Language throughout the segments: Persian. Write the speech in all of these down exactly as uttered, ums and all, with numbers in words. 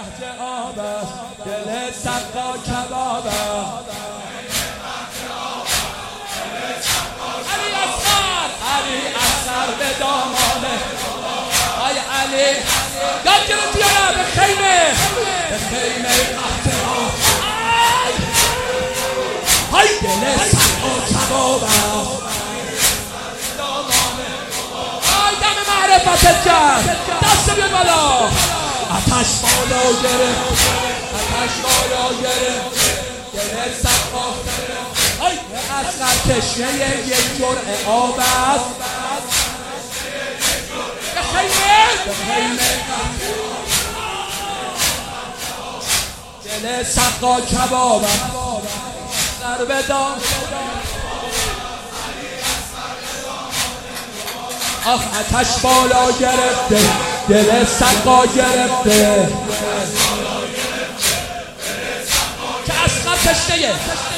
قحط آب است، دل سقا کباب است. علی اصغر علی اصغر به دامانه آی علی داد گرفتی یا نه؟ به خیمه به خیمه قحط آب های دل سقا کباب است. آی دم معرفتت کرد دست بیاد بالا. آتش بالا گرفت آتش بالا گرفت دل سقا های اصغر تشنه یک جرعه آب است. به خیمه به خیمه دل سقا کباب است. اصغر به دام آخ آتش بالا گرفته دل سقا گرفته که اصغر تشنه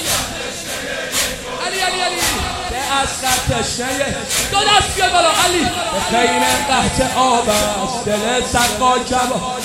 علی علی علی به اصغر تشنه دو دست بیاد بالا علی به خیمه قحط آب است. دل سقا کباب